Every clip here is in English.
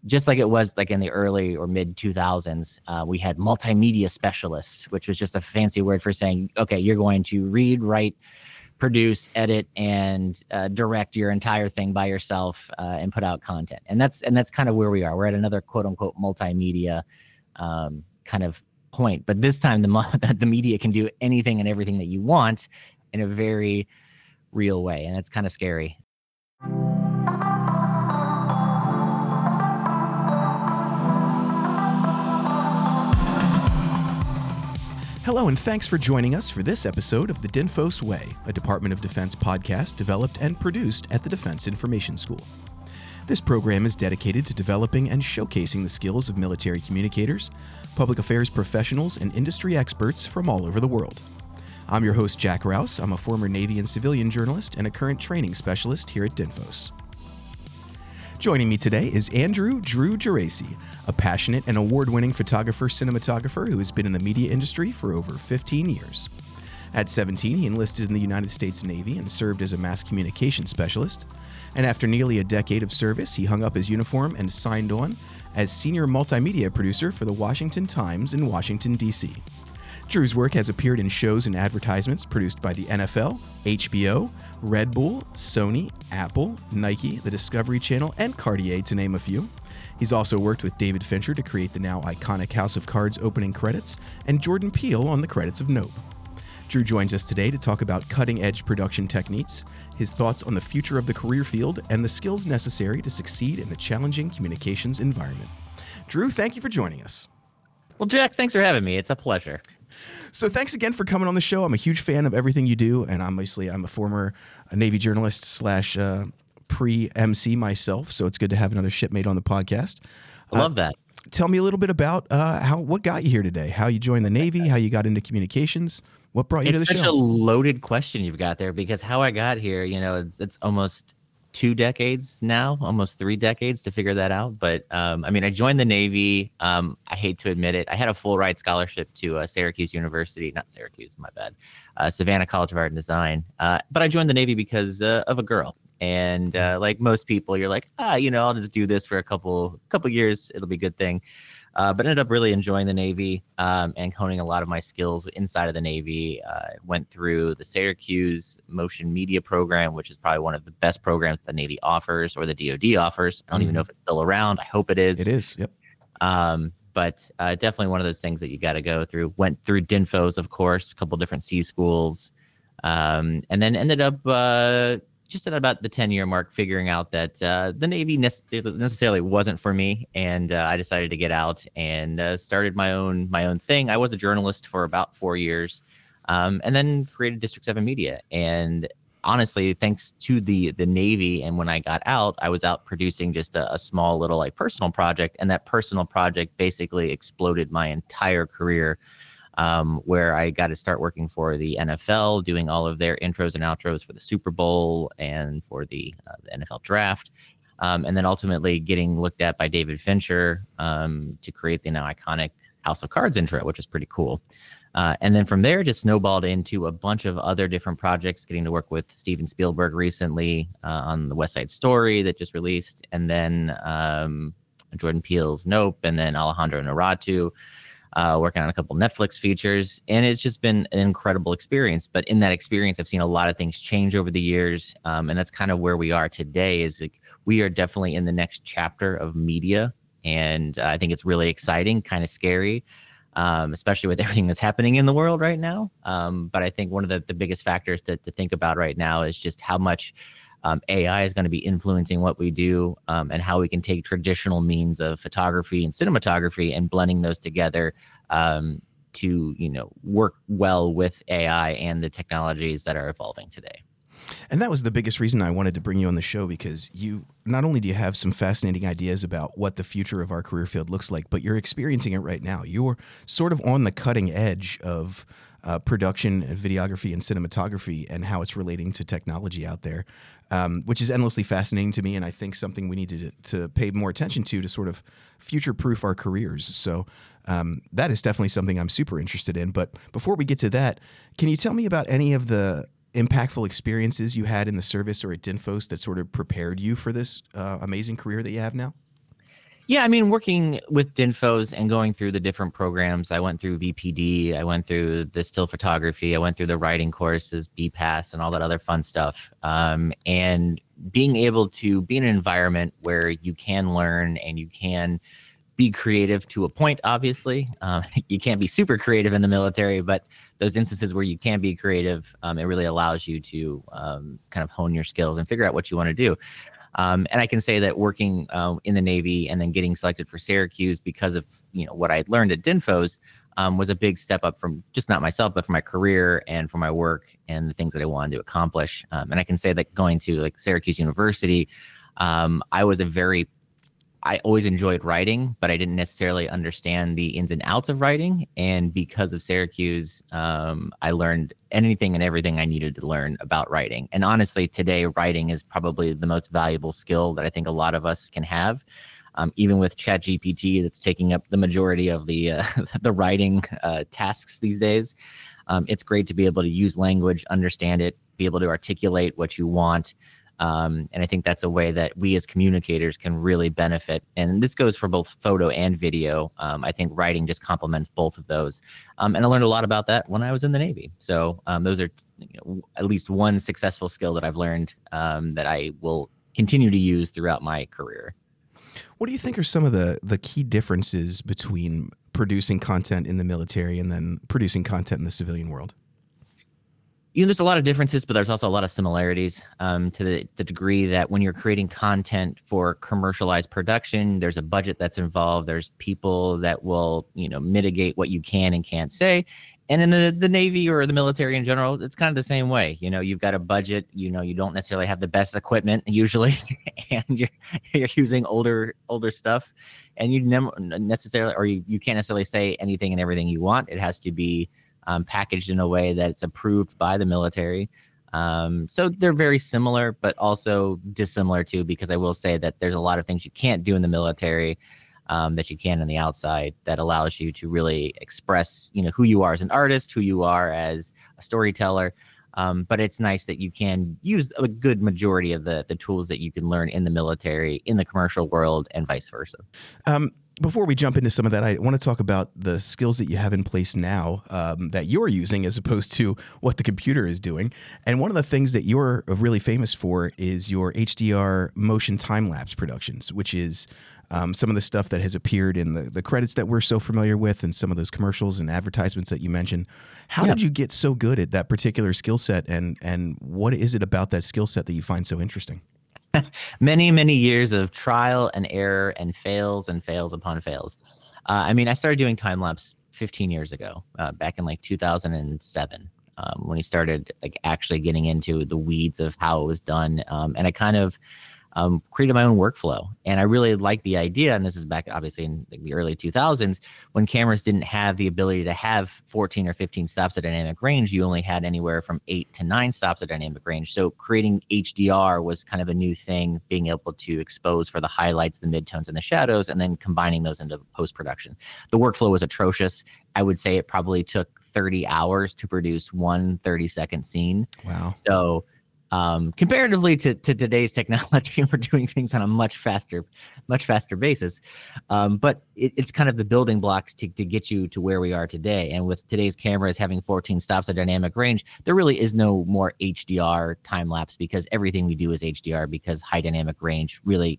just like it was like in the early or mid 2000s, we had multimedia specialists, which was just a fancy word for saying, okay, you're going to read, write, produce, edit, and direct your entire thing by yourself and put out content. And that's kind of where we are. We're at another quote unquote multimedia kind of point. But this time the media can do anything and everything that you want in a very real way. And it's kind of scary. Hello, and thanks for joining us for this episode of The DINFOS Way, a Department of Defense podcast developed and produced at the Defense Information School. This program is dedicated to developing and showcasing the skills of military communicators, public affairs professionals, and industry experts from all over the world. I'm your host, Jack Rouse. I'm a former Navy and civilian journalist and a current training specialist here at DINFOS. Joining me today is Andrew Drew Geraci, a passionate and award-winning photographer-cinematographer who has been in the media industry for over 15 years. At 17, he enlisted in the United States Navy and served as a mass communication specialist. And after nearly a decade of service, he hung up his uniform and signed on as senior multimedia producer for the Washington Times in Washington, D.C. Drew's work has appeared in shows and advertisements produced by the NFL, HBO, Red Bull, Sony, Apple, Nike, the Discovery Channel, and Cartier, to name a few. He's also worked with David Fincher to create the now iconic House of Cards opening credits, and Jordan Peele on the credits of Nope. Drew joins us today to talk about cutting-edge production techniques, his thoughts on the future of the career field, and the skills necessary to succeed in a challenging communications environment. Drew, thank you for joining us. Well, Jack, thanks for having me. It's a pleasure. So thanks again for coming on the show. I'm a huge fan of everything you do, and I'm a former Navy journalist slash pre-MC myself, so it's good to have another shipmate on the podcast. I love that. Tell me a little bit about what got you here today, how you joined the Navy, how you got into communications, what brought you to the show. It's such a loaded question you've got there, because how I got here, it's almost 2 decades now, almost 3 decades to figure that out. But I joined the Navy. I hate to admit it. I had a full ride scholarship to Syracuse University, not Syracuse, my bad, Savannah College of Art and Design. But I joined the Navy because of a girl. And like most people, you're like, I'll just do this for a couple years. It'll be a good thing. But ended up really enjoying the Navy and honing a lot of my skills inside of the Navy. Went through the Syracuse Motion Media Program, which is probably one of the best programs the Navy offers, or the DoD offers. I don't even know if it's still around. I hope it is. It is, yep. But definitely one of those things that you got to go through. Went through DINFOS, of course, a couple different C schools, and then ended up just at about the 10-year mark, figuring out that the Navy necessarily wasn't for me, and I decided to get out and started my own thing. I was a journalist for about 4 years, and then created District 7 Media. And honestly, thanks to the Navy, and when I got out, I was out producing just a small little personal project, and that personal project basically exploded my entire career. Where I got to start working for the NFL, doing all of their intros and outros for the Super Bowl and for the NFL draft. And then ultimately getting looked at by David Fincher to create the now iconic House of Cards intro, which is pretty cool. And then from there, just snowballed into a bunch of other different projects, getting to work with Steven Spielberg recently on the West Side Story that just released. And then Jordan Peele's Nope, and then Alejandro Inarritu. Working on a couple Netflix features, and it's just been an incredible experience. But in that experience, I've seen a lot of things change over the years, and that's kind of where we are today. Is like we are definitely in the next chapter of media, and I think it's really exciting, kind of scary, especially with everything that's happening in the world right now. But I think one of the biggest factors to think about right now is just how much AI is going to be influencing what we do, and how we can take traditional means of photography and cinematography and blending those together to work well with AI and the technologies that are evolving today. And that was the biggest reason I wanted to bring you on the show, because you not only do you have some fascinating ideas about what the future of our career field looks like, but you're experiencing it right now. You're sort of on the cutting edge of production, videography, and cinematography, and how it's relating to technology out there, which is endlessly fascinating to me, and I think something we need to pay more attention to sort of future-proof our careers. So that is definitely something I'm super interested in. But before we get to that, can you tell me about any of the impactful experiences you had in the service or at DINFOS that sort of prepared you for this amazing career that you have now? Yeah, I mean, working with Dinfos and going through the different programs, I went through VPD, I went through the still photography, I went through the writing courses, BPass, and all that other fun stuff. And being able to be in an environment where you can learn and you can be creative to a point, obviously. You can't be super creative in the military, but those instances where you can be creative, it really allows you to kind of hone your skills and figure out what you want to do. And I can say that working in the Navy and then getting selected for Syracuse because of what I had learned at Dinfos was a big step up from just not myself, but for my career and for my work and the things that I wanted to accomplish. And I can say that going to like Syracuse University, I always enjoyed writing, but I didn't necessarily understand the ins and outs of writing. And because of Syracuse, I learned anything and everything I needed to learn about writing. And honestly, today, writing is probably the most valuable skill that I think a lot of us can have. Even with ChatGPT, that's taking up the majority of the the writing tasks these days. It's great to be able to use language, understand it, be able to articulate what you want. And I think that's a way that we as communicators can really benefit. And this goes for both photo and video. I think writing just complements both of those. And I learned a lot about that when I was in the Navy. So those are at least one successful skill that I've learned that I will continue to use throughout my career. What do you think are some of the key differences between producing content in the military and then producing content in the civilian world? There's a lot of differences, but there's also a lot of similarities to the degree that when you're creating content for commercialized production, there's a budget that's involved. There's people that will, mitigate what you can and can't say. And in the Navy or the military in general, it's kind of the same way. You've got a budget, you don't necessarily have the best equipment usually, and you're using older stuff, and you never necessarily, or you can't necessarily say anything and everything you want. It has to be packaged in a way that it's approved by the military. So they're very similar, but also dissimilar too, because I will say that there's a lot of things you can't do in the military that you can in the outside that allows you to really express, who you are as an artist, who you are as a storyteller. But it's nice that you can use a good majority of the tools that you can learn in the military, in the commercial world, and vice versa. Before we jump into some of that, I want to talk about the skills that you have in place now that you're using as opposed to what the computer is doing. And one of the things that you're really famous for is your HDR motion time-lapse productions, which is some of the stuff that has appeared in the credits that we're so familiar with and some of those commercials and advertisements that you mentioned. How did you get so good at that particular skill set, and what is it about that skill set that you find so interesting? Many, many years of trial and error and fails upon fails. I started doing time lapse 15 years ago, back in like 2007, when he started like actually getting into the weeds of how it was done. And I kind of created my own workflow. And I really liked the idea, and this is back obviously in the early 2000s, when cameras didn't have the ability to have 14 or 15 stops at dynamic range. You only had anywhere from 8 to 9 stops at dynamic range. So creating HDR was kind of a new thing, being able to expose for the highlights, the midtones, and the shadows, and then combining those into post-production. The workflow was atrocious. I would say it probably took 30 hours to produce one 30-second scene. Wow. So comparatively to today's technology, we're doing things on a much faster basis. But it's kind of the building blocks to get you to where we are today. And with today's cameras having 14 stops at dynamic range, there really is no more HDR time lapse, because everything we do is HDR, because high dynamic range really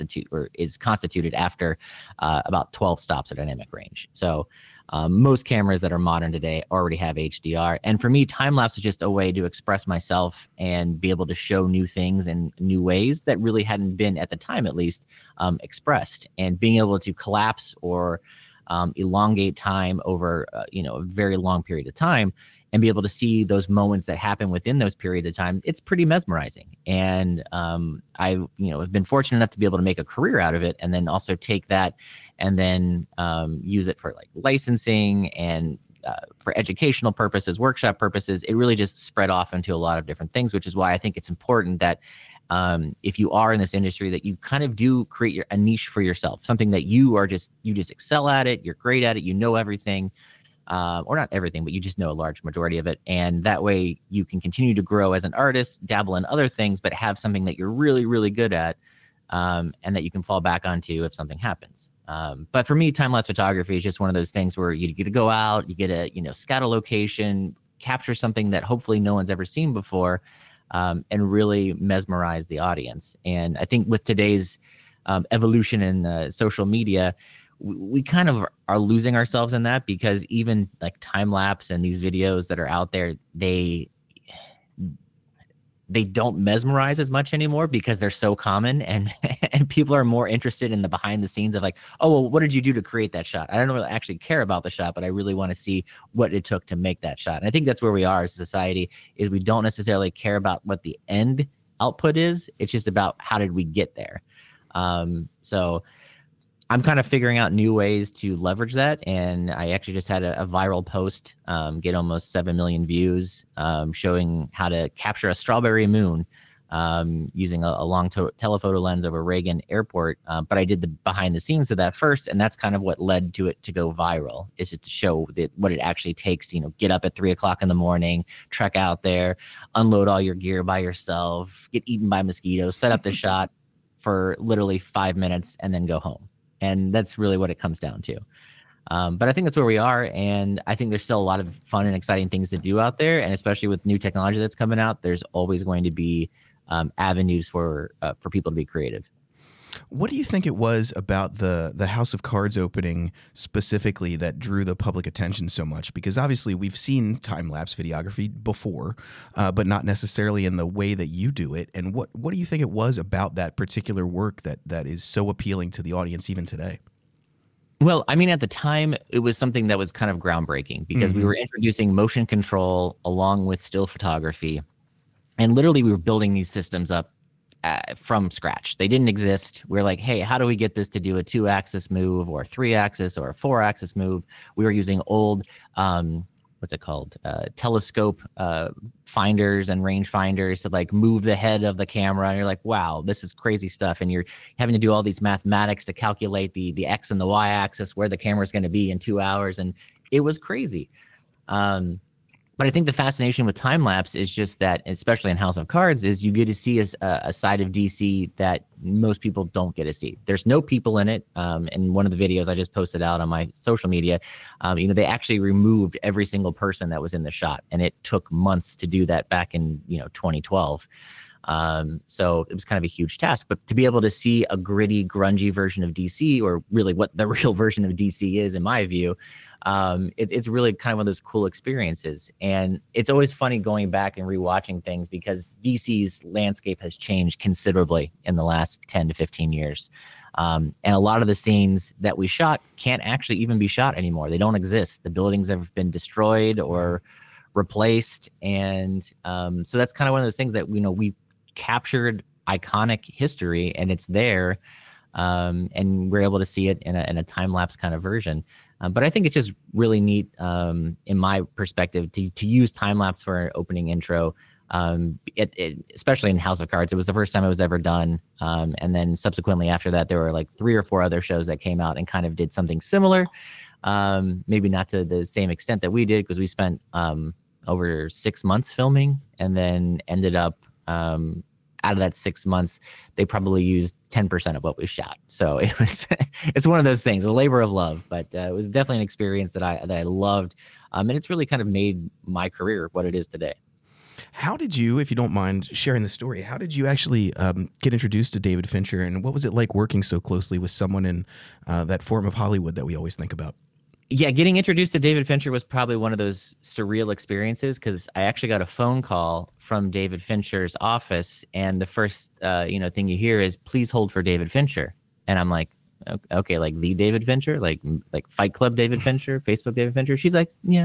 is constituted after about 12 stops at dynamic range. So most cameras that are modern today already have HDR. And for me, time-lapse is just a way to express myself and be able to show new things in new ways that really hadn't been, at the time at least, expressed. And being able to collapse or elongate time over a very long period of time, and be able to see those moments that happen within those periods of time, it's pretty mesmerizing. And I've been fortunate enough to be able to make a career out of it, and then also take that and then use it for like licensing and for educational purposes, workshop purposes. It really just spread off into a lot of different things, which is why I think it's important that if you are in this industry, that you kind of do create a niche for yourself, something that you just excel at it, you're great at it, everything. Or not everything, but you just know a large majority of it. And that way you can continue to grow as an artist, dabble in other things, but have something that you're really, really good at and that you can fall back onto if something happens. But for me, time-lapse photography is just one of those things where you get to go out, you get to, scout a location, capture something that hopefully no one's ever seen before, and really mesmerize the audience. And I think with today's evolution in social media, we kind of are losing ourselves in that, because even like time-lapse and these videos that are out there, they don't mesmerize as much anymore because they're so common, and and people are more interested in the behind the scenes of like, oh, well, what did you do to create that shot? I don't really actually care about the shot, but I really want to see what it took to make that shot. And I think that's where we are as a society, is we don't necessarily care about what the end output is. It's just about how did we get there. So I'm kind of figuring out new ways to leverage that. And I actually just had a viral post get almost 7 million views, showing how to capture a strawberry moon using a long telephoto lens over Reagan Airport. But I did the behind the scenes of that first, and that's kind of what led to it to go viral, is just to show what it actually takes to, get up at 3 o'clock in the morning, trek out there, unload all your gear by yourself, get eaten by mosquitoes, set up the shot for literally 5 minutes, and then go home. And that's really what it comes down to. But I think that's where we are. And I think there's still a lot of fun and exciting things to do out there. And especially with new technology that's coming out, there's always going to be avenues for people to be creative. What do you think it was about the House of Cards opening specifically that drew the public attention so much? Because obviously we've seen time-lapse videography before, but not necessarily in the way that you do it. And what do you think it was about that particular work that is so appealing to the audience even today? Well, I mean, at the time, it was something that was kind of groundbreaking, because we were introducing motion control along with still photography. And literally we were building these systems up from scratch. They didn't exist. We're like, hey, how do we get this to do a 2-axis move or a 3-axis or a 4-axis move? We were using old, what's it called? Telescope finders and range finders to like move the head of the camera. And you're like, wow, this is crazy stuff. And you're having to do all these mathematics to calculate the X and the Y axis, where the camera is going to be in 2 hours. And it was crazy. But I think the fascination with time-lapse is just that, especially in House of Cards, is you get to see a side of DC that most people don't get to see. There's no people in it. In one of the videos I just posted out on my social media, they actually removed every single person that was in the shot. And it took months to do that back in, 2012. So it was kind of a huge task. But to be able to see a gritty, grungy version of DC, or really what the real version of DC is, in my view, it's really kind of one of those cool experiences. And it's always funny going back and rewatching things, because DC's landscape has changed considerably in the last 10 to 15 years. And a lot of the scenes that we shot can't actually even be shot anymore. They don't exist. The buildings have been destroyed or replaced. And so that's kind of one of those things that, we captured iconic history, and it's there. And we're able to see it in a time-lapse kind of version. But I think it's just really neat, in my perspective, to use time-lapse for an opening intro, especially in House of Cards. It was the first time it was ever done. And then subsequently after that, there were like 3 or 4 other shows that came out and kind of did something similar. Maybe not to the same extent that we did, because we spent over 6 months filming, and then ended up out of that 6 months, they probably used 10% of what we shot. So it's one of those things, a labor of love, but it was definitely an experience that I loved. And it's really kind of made my career what it is today. How did you, if you don't mind sharing the story, how did you actually get introduced to David Fincher, and what was it like working so closely with someone in that form of Hollywood that we always think about? Yeah, getting introduced to David Fincher was probably one of those surreal experiences, because I actually got a phone call from David Fincher's office, and the first thing you hear is, "Please hold for David Fincher." And I'm like, okay, like the David Fincher, like Fight Club David Fincher, Facebook David Fincher. She's like, yeah.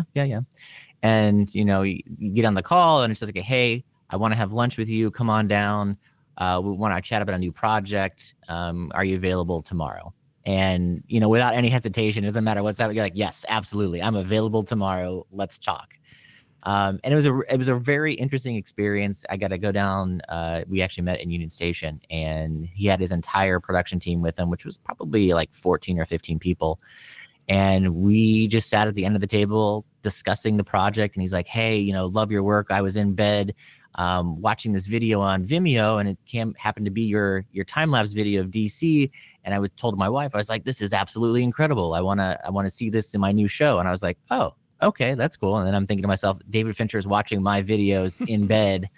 And you get on the call, and it's just like, hey, I want to have lunch with you. Come on down. We want to chat about a new project. Are you available tomorrow? And, without any hesitation, it doesn't matter what's happening. You're like, yes, absolutely. I'm available tomorrow. Let's talk. And it was a very interesting experience. I got to go down. We actually met in Union Station, and he had his entire production team with him, which was probably like 14 or 15 people. And we just sat at the end of the table discussing the project. And he's like, hey, love your work. I was in bed watching this video on Vimeo, and it happened to be your time lapse video of DC. And I told my wife, I was like, this is absolutely incredible. I want to see this in my new show. And I was like, oh, okay, that's cool. And then I'm thinking to myself, David Fincher is watching my videos in bed,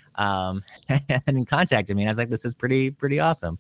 and contacted me. And I was like, this is pretty awesome.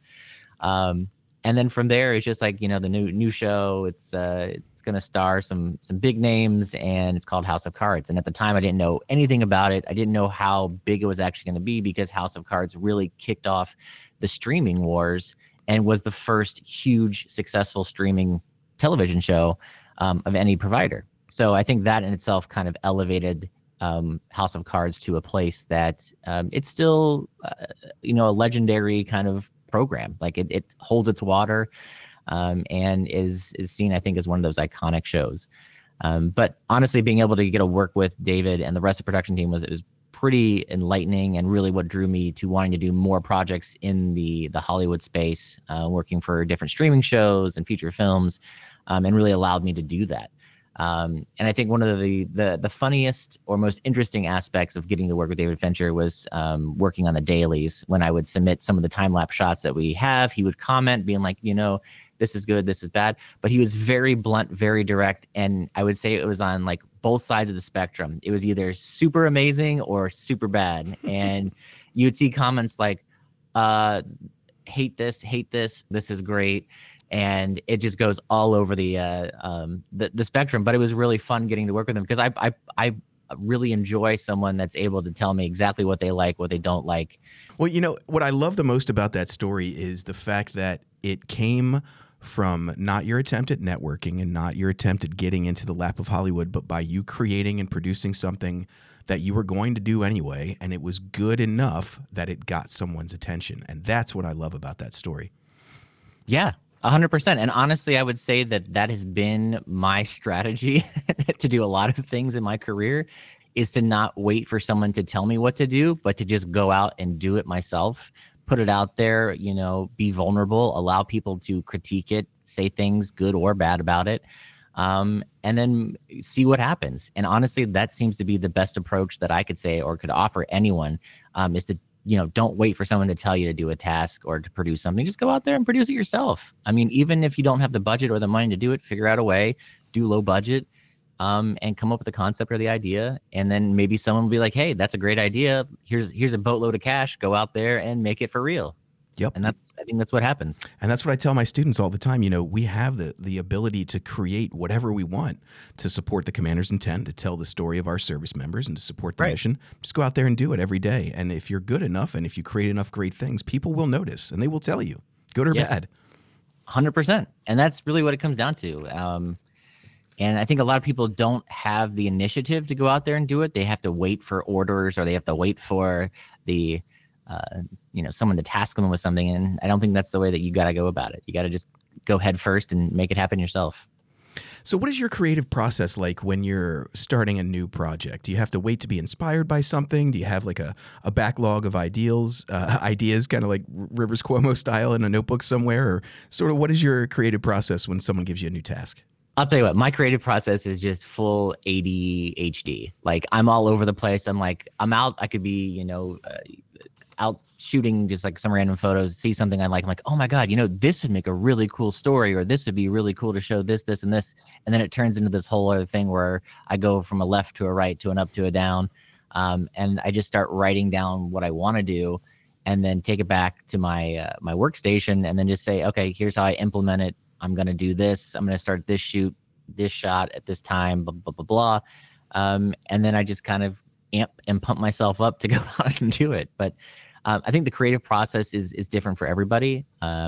And then from there, it's just like, the new show. It's going to star some big names, and it's called House of Cards. And at the time, I didn't know anything about it. I didn't know how big it was actually going to be, because House of Cards really kicked off the streaming wars and was the first huge successful streaming television show of any provider. So I think that in itself kind of elevated House of Cards to a place that it's still, a legendary kind of program. Like it holds its water, and is seen, I think, as one of those iconic shows. But honestly, being able to get to work with David and the rest of the production team was pretty enlightening, and really what drew me to wanting to do more projects in the Hollywood space, working for different streaming shows and feature films, and really allowed me to do that. And I think one of the funniest or most interesting aspects of getting to work with David Fincher was working on the dailies. When I would submit some of the time-lapse shots that we have, he would comment being like, this is good, this is bad. But he was very blunt, very direct. And I would say it was on like both sides of the spectrum. It was either super amazing or super bad. And you would see comments like, hate this, this is great. And it just goes all over the spectrum. But it was really fun getting to work with him, because I really enjoy someone that's able to tell me exactly what they like, what they don't like. Well, what I love the most about that story is the fact that it came from not your attempt at networking and not your attempt at getting into the lap of Hollywood, but by you creating and producing something that you were going to do anyway, and it was good enough that it got someone's attention. And that's what I love about that story. Yeah. 100%. And honestly, I would say that has been my strategy to do a lot of things in my career, is to not wait for someone to tell me what to do, but to just go out and do it myself, put it out there, be vulnerable, allow people to critique it, say things good or bad about it, and then see what happens. And honestly, that seems to be the best approach that I could say or could offer anyone, is to don't wait for someone to tell you to do a task or to produce something. Just go out there and produce it yourself. I mean, even if you don't have the budget or the money to do it, figure out a way, do low budget, and come up with the concept or the idea. And then maybe someone will be like, hey, that's a great idea. Here's a boatload of cash. Go out there and make it for real. Yep. And I think that's what happens. And that's what I tell my students all the time. We have the ability to create whatever we want to support the commander's intent, to tell the story of our service members, and to support the mission. Just go out there and do it every day. And if you're good enough, and if you create enough great things, people will notice, and they will tell you, good or bad. 100%. And that's really what it comes down to. And I think a lot of people don't have the initiative to go out there and do it. They have to wait for orders, or they have to wait for the someone to task them with something. And I don't think that's the way that you got to go about it. You got to just go head first and make it happen yourself. So what is your creative process like when you're starting a new project? Do you have to wait to be inspired by something? Do you have like a backlog of ideas kind of like Rivers Cuomo style in a notebook somewhere? Or sort of what is your creative process when someone gives you a new task? I'll tell you what, my creative process is just full ADHD. Like, I'm all over the place. I'm out. I could be, out shooting just like some random photos, see something I like. I'm like, oh my God, this would make a really cool story, or this would be really cool to show this, and this. And then it turns into this whole other thing where I go from a left to a right to an up to a down. And I just start writing down what I want to do, and then take it back to my workstation, and then just say, okay, here's how I implement it. I'm going to do this. I'm going to start this shoot, this shot at this time, blah, blah, blah, blah. And then I just kind of amp and pump myself up to go out and do it. But I think the creative process is different for everybody.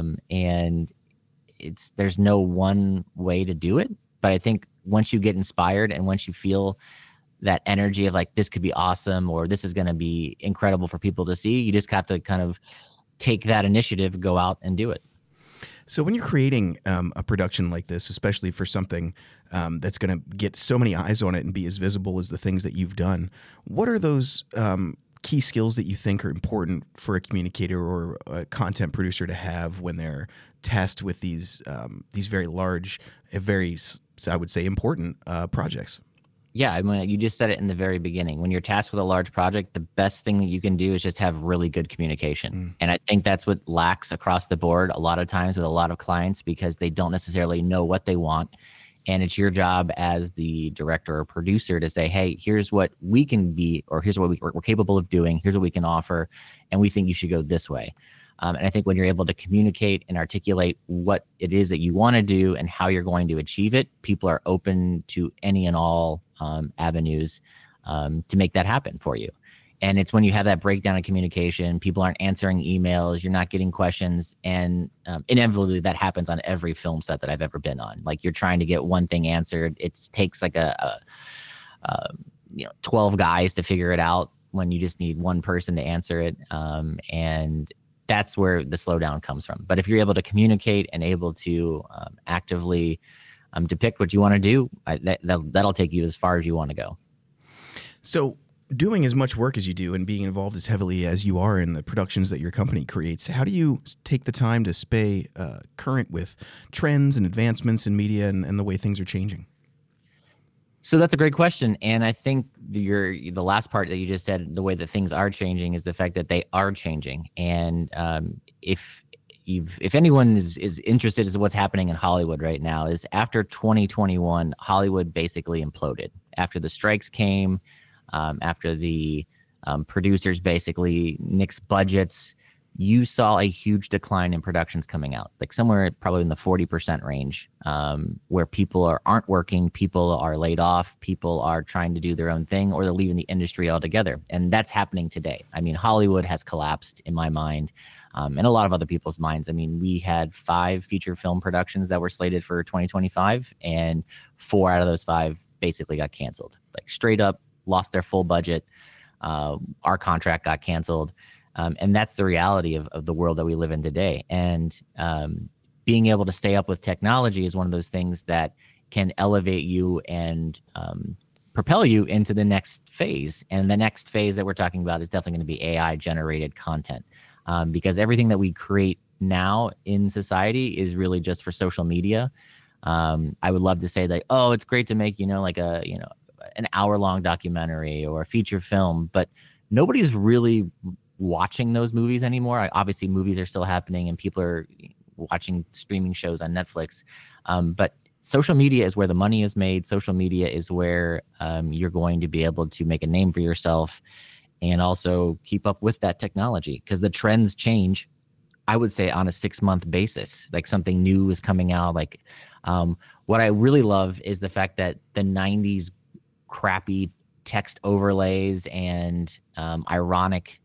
And there's no one way to do it. But I think once you get inspired, and once you feel that energy of like, this could be awesome, or this is going to be incredible for people to see, you just have to kind of take that initiative, go out and do it. So when you're creating a production like this, especially for something that's going to get so many eyes on it and be as visible as the things that you've done, what are those key skills that you think are important for a communicator or a content producer to have when they're tasked with these very large, very, I would say, important projects? Yeah, I mean, you just said it in the very beginning. When you're tasked with a large project, the best thing that you can do is just have really good communication. And I think that's what lacks across the board a lot of times with a lot of clients, because they don't necessarily know what they want. And it's your job as the director or producer to say, hey, here's what we can be, or here's what we're capable of doing. Here's what we can offer. And we think you should go this way. And I think when you're able to communicate and articulate what it is that you want to do and how you're going to achieve it, people are open to any and all avenues to make that happen for you. And it's when you have that breakdown of communication, people aren't answering emails, you're not getting questions. And inevitably that happens on every film set that I've ever been on. Like, you're trying to get one thing answered. It takes like 12 guys to figure it out when you just need one person to answer it. And that's where the slowdown comes from. But if you're able to communicate and able to actively depict what you want to do, that'll take you as far as you want to go. So doing as much work as you do and being involved as heavily as you are in the productions that your company creates, how do you take the time to stay current with trends and advancements in media and the way things are changing? So that's a great question. And I think the last part that you just said, the way that things are changing, is the fact that they are changing. And if anyone is interested in what's happening in Hollywood right now, is after 2021, Hollywood basically imploded. After the strikes came, after the producers basically nixed budgets, you saw a huge decline in productions coming out, like somewhere probably in the 40% range, where people aren't working, people are laid off, people are trying to do their own thing, or they're leaving the industry altogether. And that's happening today. I mean, Hollywood has collapsed in my mind, and a lot of other people's minds. I mean, we had 5 feature film productions that were slated for 2025, and 4 out of those 5 basically got canceled, like straight up lost their full budget. Our contract got canceled. And that's the reality of the world that we live in today. And being able to stay up with technology is one of those things that can elevate you and propel you into the next phase. And the next phase that we're talking about is definitely going to be AI generated content, because everything that we create now in society is really just for social media. I would love to say that, oh, it's great to make, like an hour-long documentary or a feature film, but nobody's really watching those movies anymore. Obviously, movies are still happening and people are watching streaming shows on Netflix. But social media is where the money is made. Social media is where you're going to be able to make a name for yourself and also keep up with that technology, because the trends change, I would say, on a 6-month basis. Like, something new is coming out. Like, what I really love is the fact that the 90s crappy text overlays and ironic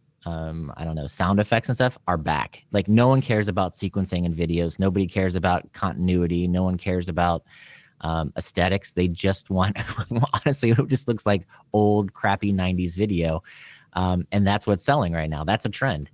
sound effects and stuff are back. Like, no one cares about sequencing in videos. Nobody cares about continuity. No one cares about aesthetics. They just want, honestly, it just looks like old crappy 90s video. And that's what's selling right now. That's a trend.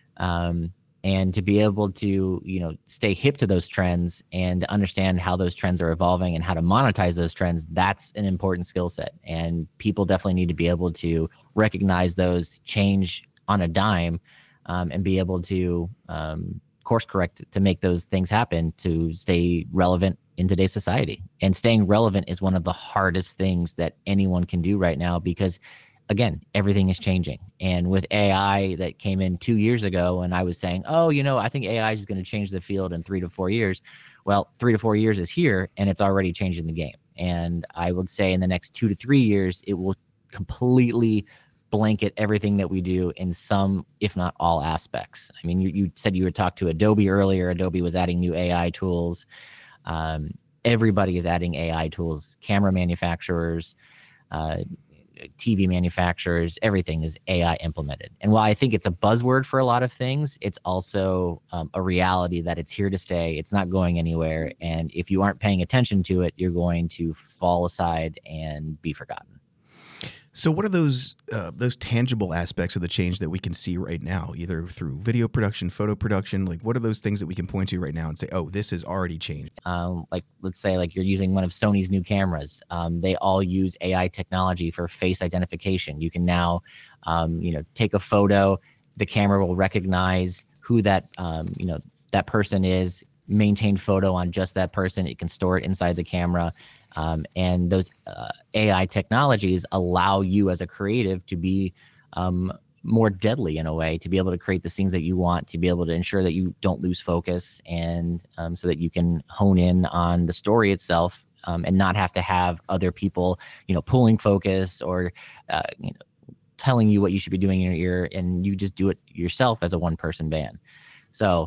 And to be able to, stay hip to those trends and understand how those trends are evolving and how to monetize those trends, that's an important skill set. And people definitely need to be able to recognize those, change on a dime, and be able to course correct to make those things happen, to stay relevant in today's society. And staying relevant is one of the hardest things that anyone can do right now, because again, everything is changing. And with AI that came in 2 years ago, and I was saying, oh, I think AI is going to change the field in 3 to 4 years. Well, 3 to 4 years is here, and it's already changing the game. And I would say in the next 2 to 3 years, it will completely blanket everything that we do in some, if not all, aspects. I mean, you said you would talk to Adobe earlier. Adobe was adding new AI tools. Everybody is adding AI tools. Camera manufacturers, TV manufacturers, everything is AI implemented. And while I think it's a buzzword for a lot of things, it's also a reality that it's here to stay. It's not going anywhere. And if you aren't paying attention to it, you're going to fall aside and be forgotten. So what are those tangible aspects of the change that we can see right now, either through video production, photo production? Like, what are those things that we can point to right now and say, oh, this has already changed? Like, let's say like you're using one of Sony's new cameras. They all use AI technology for face identification. You can now, take a photo, the camera will recognize who that, that person is, maintain photo on just that person. It can store it inside the camera. And those AI technologies allow you as a creative to be more deadly in a way, to be able to create the scenes that you want, to be able to ensure that you don't lose focus, and so that you can hone in on the story itself, and not have to have other people, pulling focus or, telling you what you should be doing in your ear, and you just do it yourself as a one-person band. So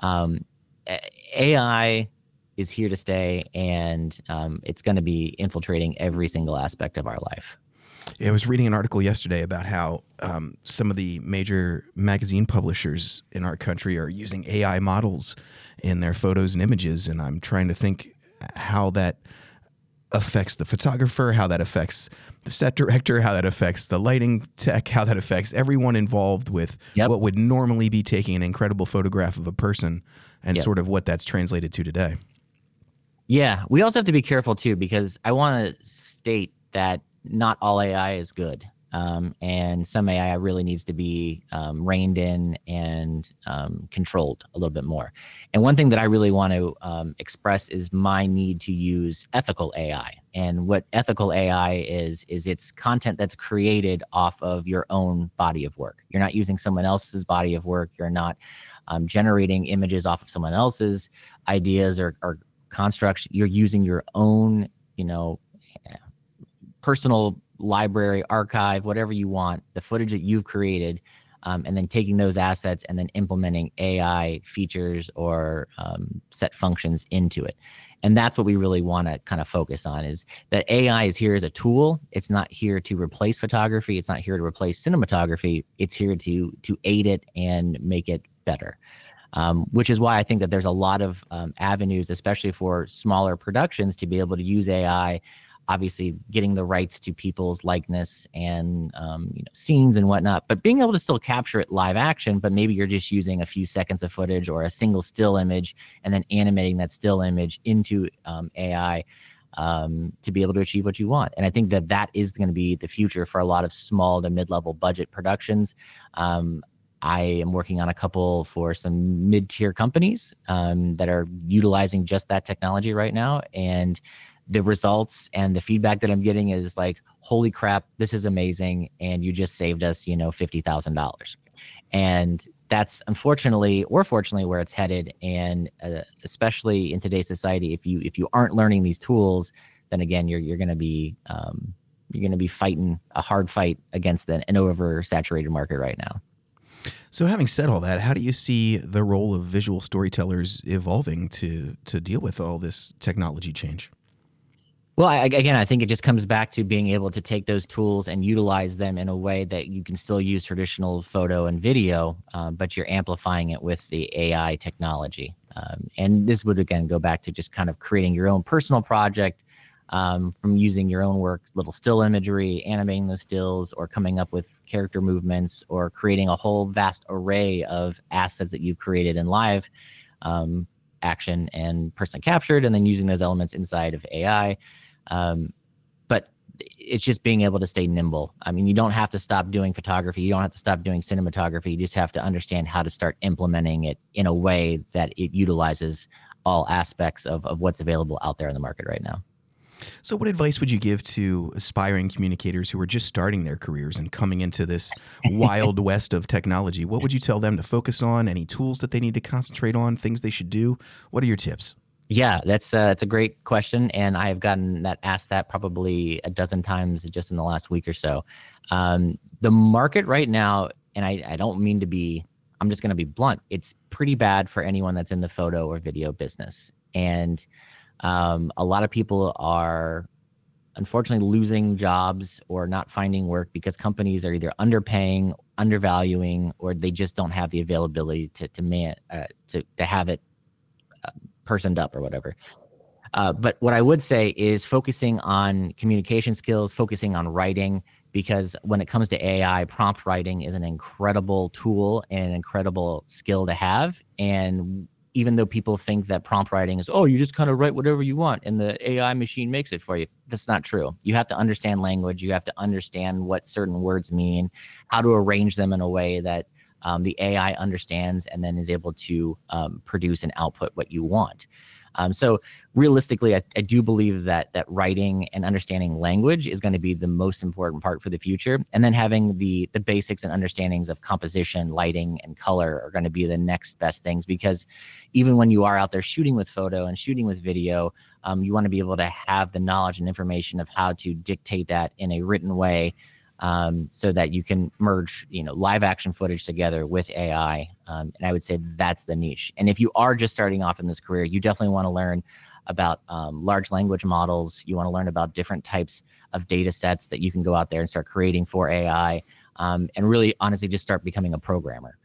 AI is here to stay, and it's going to be infiltrating every single aspect of our life. Yeah, I was reading an article yesterday about how some of the major magazine publishers in our country are using AI models in their photos and images, and I'm trying to think how that affects the photographer, how that affects the set director, how that affects the lighting tech, how that affects everyone involved with what would normally be taking an incredible photograph of a person, and sort of what that's translated to today. Yeah, we also have to be careful too, because I want to state that not all AI is good. And some AI really needs to be reined in and controlled a little bit more. And one thing that I really want to express is my need to use ethical AI. And what ethical AI is it's content that's created off of your own body of work. You're not using someone else's body of work. You're not generating images off of someone else's ideas or constructs. You're using your own, personal library, archive, whatever you want, the footage that you've created, and then taking those assets and then implementing AI features or set functions into it. And that's what we really want to kind of focus on, is that AI is here as a tool. It's not here to replace photography. It's not here to replace cinematography. It's here to aid it and make it better. Which is why I think that there's a lot of avenues, especially for smaller productions, to be able to use AI, obviously getting the rights to people's likeness and scenes and whatnot, but being able to still capture it live action, but maybe you're just using a few seconds of footage or a single still image and then animating that still image into AI to be able to achieve what you want. And I think that that is going to be the future for a lot of small to mid-level budget productions. I am working on a couple for some mid-tier companies that are utilizing just that technology right now. And the results and the feedback that I'm getting is like, holy crap, this is amazing. And you just saved us, $50,000. And that's unfortunately or fortunately where it's headed. And especially in today's society, if you aren't learning these tools, then again, you're going to be fighting a hard fight against an oversaturated market right now. So having said all that, how do you see the role of visual storytellers evolving to deal with all this technology change? Well, I think it just comes back to being able to take those tools and utilize them in a way that you can still use traditional photo and video, but you're amplifying it with the AI technology. And this would, again, go back to just kind of creating your own personal project from using your own work, little still imagery, animating those stills, or coming up with character movements, or creating a whole vast array of assets that you've created in live action and person captured, and then using those elements inside of AI. But it's just being able to stay nimble. I mean, you don't have to stop doing photography. You don't have to stop doing cinematography. You just have to understand how to start implementing it in a way that it utilizes all aspects of what's available out there in the market right now. So what advice would you give to aspiring communicators who are just starting their careers and coming into this wild west of technology? What would you tell them to focus on? Any tools that they need to concentrate on, things they should do? What are your tips? Yeah, that's a great question, and I have gotten asked that probably a dozen times just in the last week or so. The market right now, and I don't mean to be, I'm just going to be blunt, it's pretty bad for anyone that's in the photo or video business. And a lot of people are unfortunately losing jobs or not finding work because companies are either underpaying, undervaluing, or they just don't have the availability to have it personed up or whatever. But what I would say is focusing on communication skills, focusing on writing, because when it comes to AI, prompt writing is an incredible tool and an incredible skill to have. And even though people think that prompt writing is, oh, you just kind of write whatever you want and the AI machine makes it for you, that's not true. You have to understand language. You have to understand what certain words mean, how to arrange them in a way that the AI understands and then is able to produce and output what you want. So realistically, I do believe that writing and understanding language is going to be the most important part for the future. And then having the basics and understandings of composition, lighting, and color are going to be the next best things, because even when you are out there shooting with photo and shooting with video, you want to be able to have the knowledge and information of how to dictate that in a written way, so that you can merge, live action footage together with AI. And I would say that's the niche. And if you are just starting off in this career, you definitely want to learn about large language models. You want to learn about different types of data sets that you can go out there and start creating for AI, and really honestly just start becoming a programmer.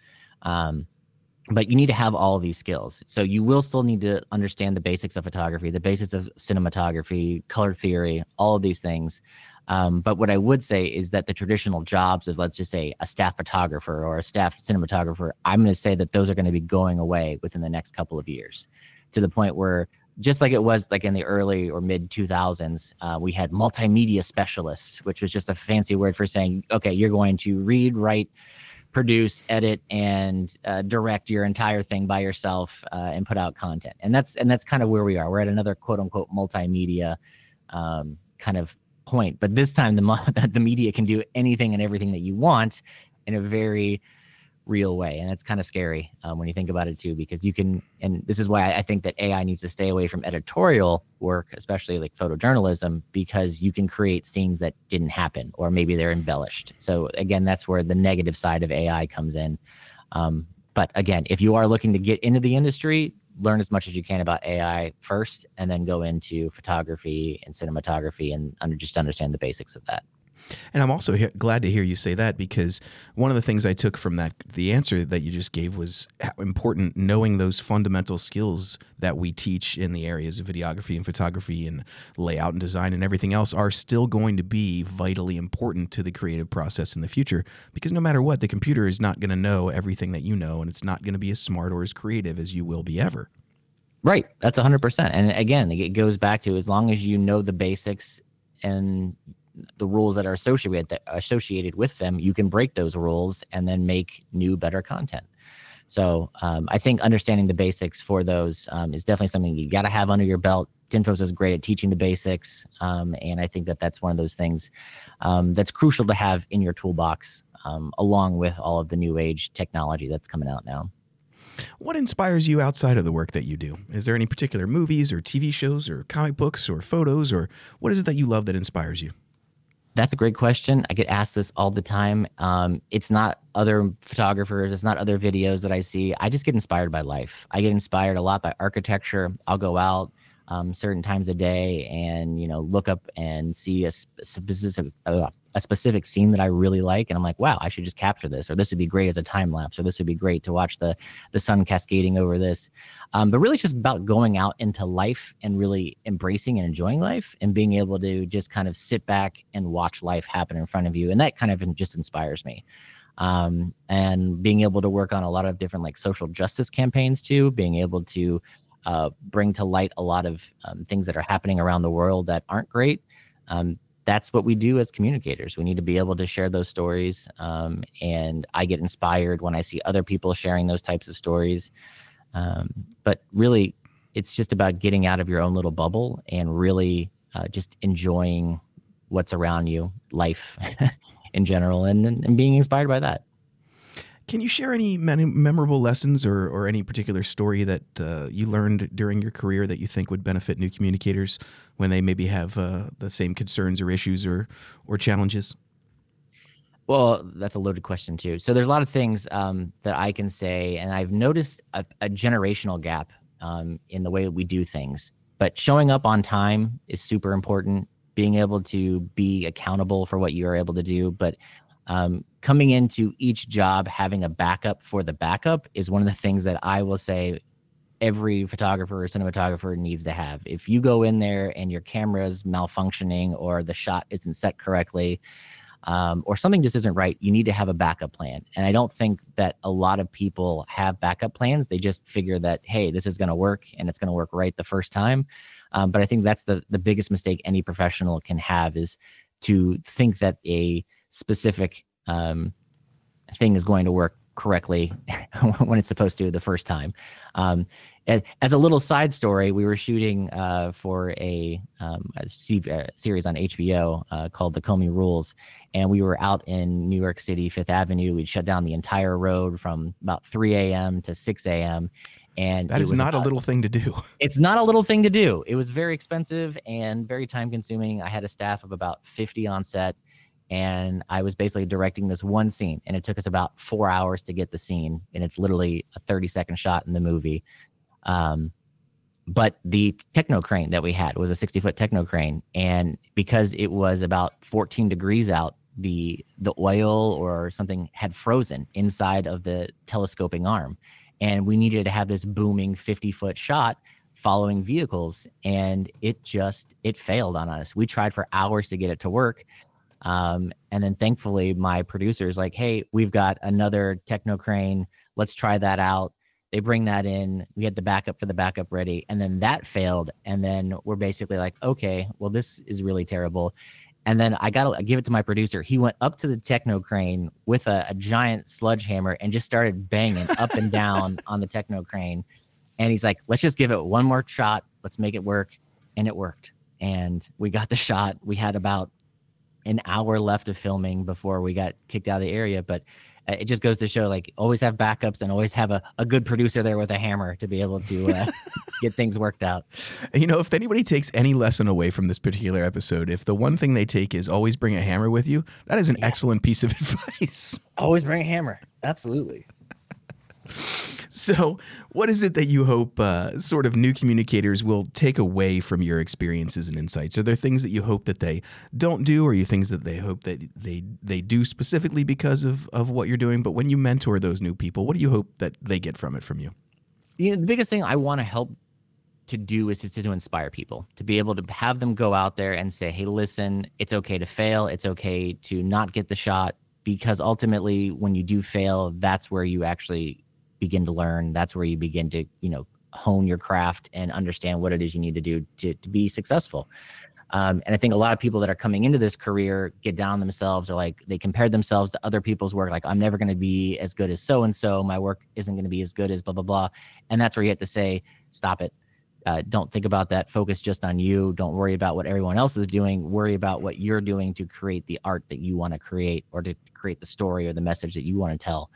But you need to have all of these skills. So you will still need to understand the basics of photography, the basics of cinematography, color theory, all of these things. But what I would say is that the traditional jobs of, let's just say, a staff photographer or a staff cinematographer, I'm going to say that those are going to be going away within the next couple of years, to the point where, just like it was like in the early or mid 2000s, we had multimedia specialists, which was just a fancy word for saying, okay, you're going to read, write, produce, edit, and direct your entire thing by yourself, and put out content. And that's kind of where we are. We're at another quote unquote multimedia kind of point, but this time the media can do anything and everything that you want in a very real way. And it's kind of scary when you think about it too, because you can, and this is why I think that AI needs to stay away from editorial work, especially like photojournalism, because you can create scenes that didn't happen, or maybe they're embellished. So again, that's where the negative side of AI comes in. But again, if you are looking to get into the industry, learn as much as you can about AI first, and then go into photography and cinematography and just understand the basics of that. And I'm also glad to hear you say that, because one of the things I took from the answer that you just gave, was how important knowing those fundamental skills that we teach in the areas of videography and photography and layout and design and everything else are still going to be vitally important to the creative process in the future. Because no matter what, the computer is not going to know everything that you know, and it's not going to be as smart or as creative as you will be ever. Right. That's 100%. And again, it goes back to, as long as you know the basics and the rules that are associated with them, you can break those rules and then make new, better content. So I think understanding the basics for those is definitely something you got to have under your belt. Dinfos is great at teaching the basics. And I think that that's one of those things that's crucial to have in your toolbox, along with all of the new age technology that's coming out now. What inspires you outside of the work that you do? Is there any particular movies or TV shows or comic books or photos, or what is it that you love that inspires you? That's a great question. I get asked this all the time. It's not other photographers, it's not other videos that I see. I just get inspired by life. I get inspired a lot by architecture. I'll go out certain times a day and, look up and see a specific scene that I really like. And I'm like, wow, I should just capture this, or this would be great as a time lapse, or this would be great to watch the sun cascading over this. But really it's just about going out into life and really embracing and enjoying life, and being able to just kind of sit back and watch life happen in front of you. And that kind of just inspires me. And being able to work on a lot of different like social justice campaigns too, being able to bring to light a lot of things that are happening around the world that aren't great. That's what we do as communicators. We need to be able to share those stories. And I get inspired when I see other people sharing those types of stories. But really, it's just about getting out of your own little bubble and really just enjoying what's around you, life in general, and being inspired by that. Can you share any memorable lessons or any particular story that you learned during your career that you think would benefit new communicators when they maybe have the same concerns or issues or challenges? Well, that's a loaded question too. So there's a lot of things that I can say, and I've noticed a generational gap in the way we do things. But showing up on time is super important. Being able to be accountable for what you're able to do, but coming into each job having a backup for the backup is one of the things that I will say every photographer or cinematographer needs to have. If you go in there and your camera's malfunctioning, or the shot isn't set correctly, or something just isn't right, you need to have a backup plan. And I don't think that a lot of people have backup plans. They just figure that, hey, this is going to work and it's going to work right the first time. But I think that's the biggest mistake any professional can have, is to think that a specific thing is going to work correctly when it's supposed to the first time. As a little side story, we were shooting for a series on HBO called The Comey Rules, and we were out in New York City, Fifth Avenue. We'd shut down the entire road from about 3 a.m. to 6 a.m. And that is not a little thing to do. It's not a little thing to do. It was very expensive and very time consuming. I had a staff of about 50 on set, and I was basically directing this one scene, and it took us about 4 hours to get the scene, and it's literally a 30-second shot in the movie. But the techno crane that we had was a 60-foot techno crane, and because it was about 14 degrees out, the oil or something had frozen inside of the telescoping arm, and we needed to have this booming 50-foot shot following vehicles, and it failed on us. We tried for hours to get it to work. And then thankfully my producer's like, hey, we've got another techno crane. Let's try that out. They bring that in. We had the backup for the backup ready, and then that failed. And then we're basically like, okay, well, this is really terrible. And then I got to give it to my producer. He went up to the techno crane with a giant sledgehammer and just started banging up and down on the techno crane. And he's like, let's just give it one more shot. Let's make it work. And it worked. And we got the shot. We had about an hour left of filming before we got kicked out of the area. But it just goes to show, like, always have backups and always have a good producer there with a hammer to be able to get things worked out. You know, if anybody takes any lesson away from this particular episode, if the one thing they take is always bring a hammer with you, that is an excellent piece of advice. Always bring a hammer. Absolutely. So what is it that you hope sort of new communicators will take away from your experiences and insights? Are there things that you hope that they don't do, or are you things that they hope that they do specifically because of what you're doing? But when you mentor those new people, what do you hope that they get from it from you? You know, the biggest thing I want to help to do is just to inspire people, to be able to have them go out there and say, hey, listen, it's okay to fail. It's okay to not get the shot, because ultimately when you do fail, that's where you actually begin to learn. That's where you begin to, hone your craft and understand what it is you need to do to be successful. And I think a lot of people that are coming into this career get down on themselves, or like they compare themselves to other people's work. Like, I'm never going to be as good as so-and-so. My work isn't going to be as good as blah, blah, blah. And that's where you have to say, stop it. Don't think about that. Focus just on you. Don't worry about what everyone else is doing. Worry about what you're doing to create the art that you want to create, or to create the story or the message that you want to tell.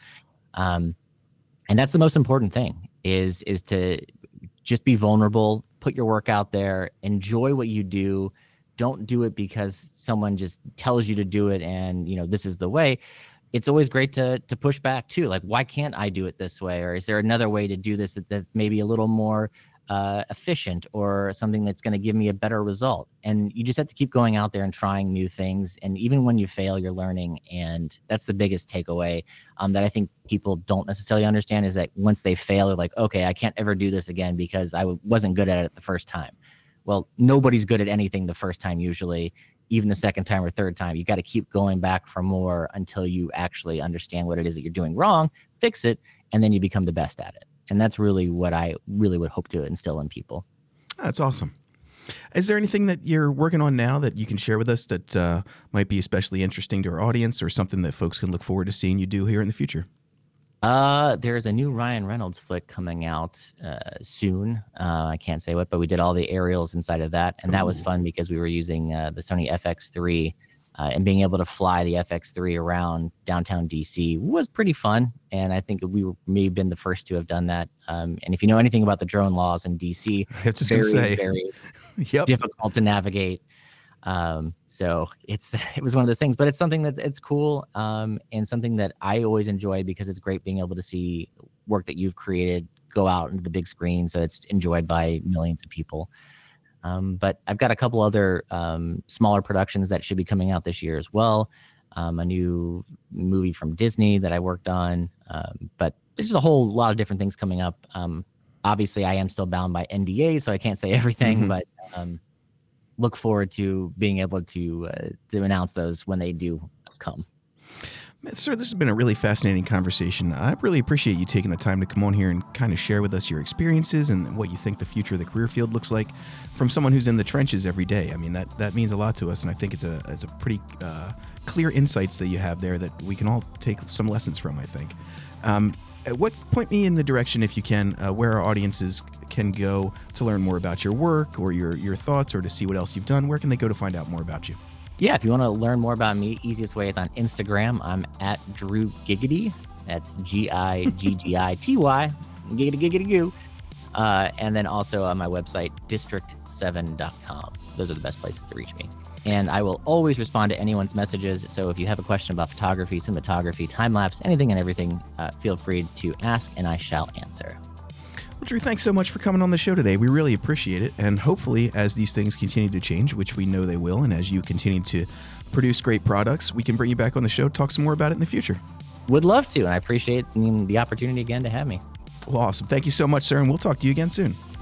And that's the most important thing, is to just be vulnerable, put your work out there, enjoy what you do. Don't do it because someone just tells you to do it and, this is the way. It's always great to push back too. Like, why can't I do it this way? Or is there another way to do this that's maybe a little more efficient, or something that's going to give me a better result? And you just have to keep going out there and trying new things. And even when you fail, you're learning. And that's the biggest takeaway that I think people don't necessarily understand, is that once they fail, they're like, okay, I can't ever do this again because I wasn't good at it the first time. Well, nobody's good at anything the first time usually. Even the second time or third time, you got to keep going back for more until you actually understand what it is that you're doing wrong, fix it, and then you become the best at it. And that's really what I really would hope to instill in people. That's awesome. Is there anything that you're working on now that you can share with us that might be especially interesting to our audience, or something that folks can look forward to seeing you do here in the future? There's a new Ryan Reynolds flick coming out soon. I can't say what, but we did all the aerials inside of that. And that was fun because we were using the Sony FX3. And being able to fly the FX3 around downtown DC was pretty fun. And I think we may have been the first to have done that. And if you know anything about the drone laws in DC, it's very difficult to navigate. So it was one of those things, but it's something that it's cool. And something that I always enjoy, because it's great being able to see work that you've created go out into the big screen, so it's enjoyed by millions of people. But I've got a couple other smaller productions that should be coming out this year as well. A new movie from Disney that I worked on. But there's a whole lot of different things coming up. Obviously, I am still bound by NDA, so I can't say everything. But look forward to being able to announce those when they do come. Sir, this has been a really fascinating conversation. I really appreciate you taking the time to come on here and kind of share with us your experiences and what you think the future of the career field looks like from someone who's in the trenches every day. I mean, that means a lot to us, and I think it's a pretty clear insights that you have there that we can all take some lessons from, I think. Point me in the direction, if you can, where our audiences can go to learn more about your work or your thoughts, or to see what else you've done. Where can they go to find out more about you? Yeah, if you want to learn more about me, easiest way is on Instagram. I'm at Drew Giggity. That's Giggity, giggity goo. And then also on my website, district7.com. Those are the best places to reach me. And I will always respond to anyone's messages. So if you have a question about photography, cinematography, time-lapse, anything and everything, feel free to ask and I shall answer. Well, Drew, thanks so much for coming on the show today. We really appreciate it. And hopefully, as these things continue to change, which we know they will, and as you continue to produce great products, we can bring you back on the show, talk some more about it in the future. Would love to. And I appreciate the opportunity again to have me. Well, awesome. Thank you so much, sir. And we'll talk to you again soon.